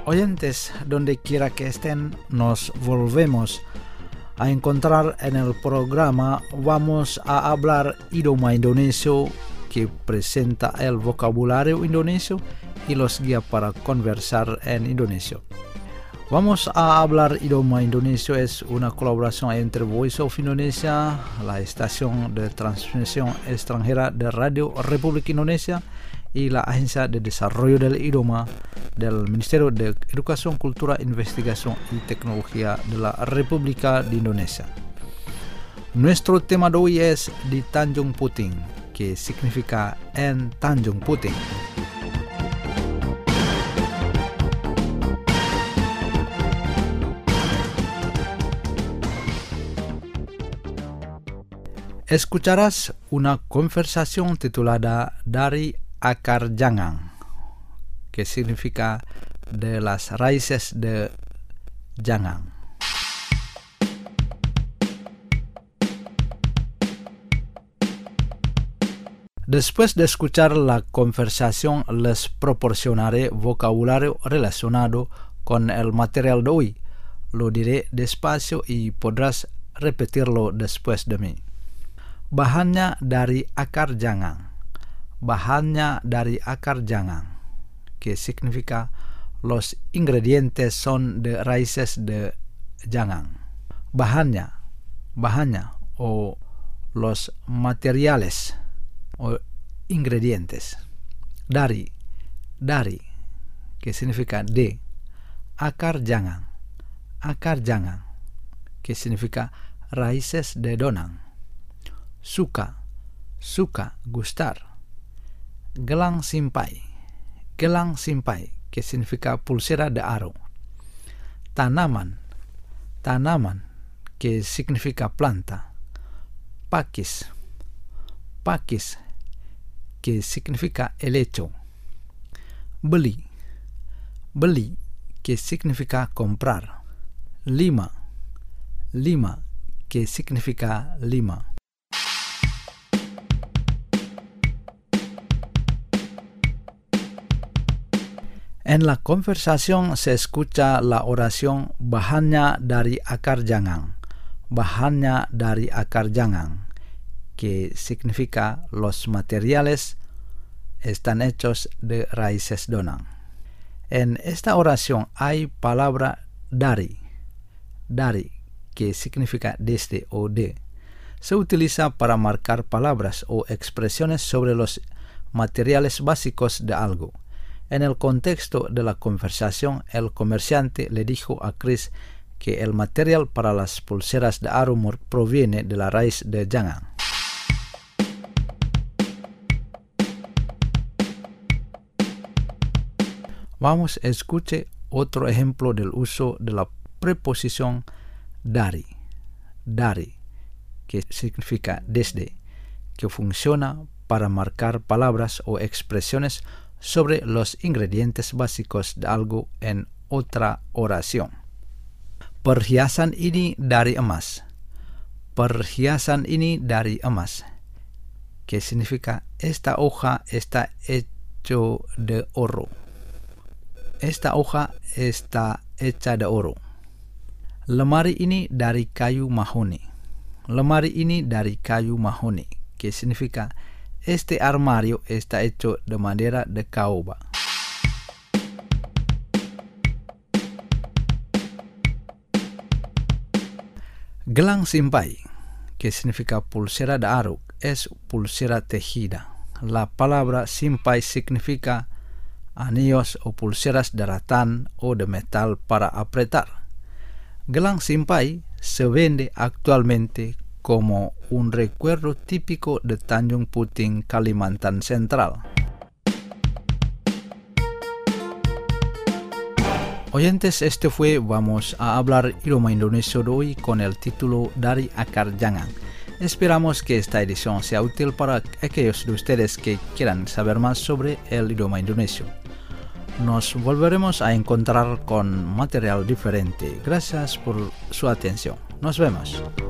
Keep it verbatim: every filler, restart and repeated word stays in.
Oyentes, donde quiera que estén, nos volvemos a encontrar en el programa. Vamos a hablar idioma indonesio, que presenta el vocabulario indonesio y los guía para conversar en indonesio. Vamos a hablar idioma indonesio. Es una colaboración entre Voice of Indonesia, la estación de transmisión extranjera de Radio República Indonesia, y la Agencia de Desarrollo del Idioma del Ministerio de Educación, Cultura, Investigación y Tecnología de la República de Indonesia. Nuestro tema de hoy es di Tanjung Puting, que significa en Tanjung Puting. Escucharás una conversación titulada Dari Akar Jangang, que significa de las raíces de Jangang. Después de escuchar la conversación, les proporcionaré vocabulario relacionado con el material de hoy. Lo diré despacio y podrás repetirlo después de mí. Bahannya dari akar jangang. Bahannya dari akar jangang, que significa los ingredientes son de raíces de jangang. Bahannya, bahannya o los materiales o ingredientes. Dari, dari, que significa de. Akar jangang, akar jangang, que significa raíces de donang. Suka, suka, gustar. Gelang simpai, gelang simpai, que significa pulsera de aro. Tanaman, tanaman, que significa planta. Pakis, pakis, que significa helecho. Beli, beli, que significa comprar. Lima, lima, que significa lima. En la conversación se escucha la oración bahannya dari akar jangang, bahannya dari akar jangang, que significa los materiales están hechos de raíces donang. En esta oración hay palabra dari, dari, que significa desde o de. Se utiliza para marcar palabras o expresiones sobre los materiales básicos de algo. En el contexto de la conversación, el comerciante le dijo a Chris que el material para las pulseras de aro proviene de la raíz de jangang. Vamos a escuchar otro ejemplo del uso de la preposición dari, dari, que significa desde, que funciona para marcar palabras o expresiones sobre los ingredientes básicos de algo en otra oración. Perhiasan ini dari emas. Perhiasan ini dari emas, que significa esta hoja está hecho de oro. Esta hoja está hecha de oro. Lemari ini dari kayu mahoni. Lemari ini dari kayu mahoni, que significa este armario está hecho de madera de caoba. Gelang simpai, que significa pulsera de aro, es pulsera tejida. La palabra simpai significa anillos o pulseras de ratán o de metal para apretar. Gelang simpai se vende actualmente como un recuerdo típico de Tanjung Puting, Kalimantan Central. Oyentes, este fue Vamos a hablar idioma indonesio de hoy con el título Dari Akar Jangang. Esperamos que esta edición sea útil para aquellos de ustedes que quieran saber más sobre el idioma indonesio. Nos volveremos a encontrar con material diferente. Gracias por su atención. Nos vemos.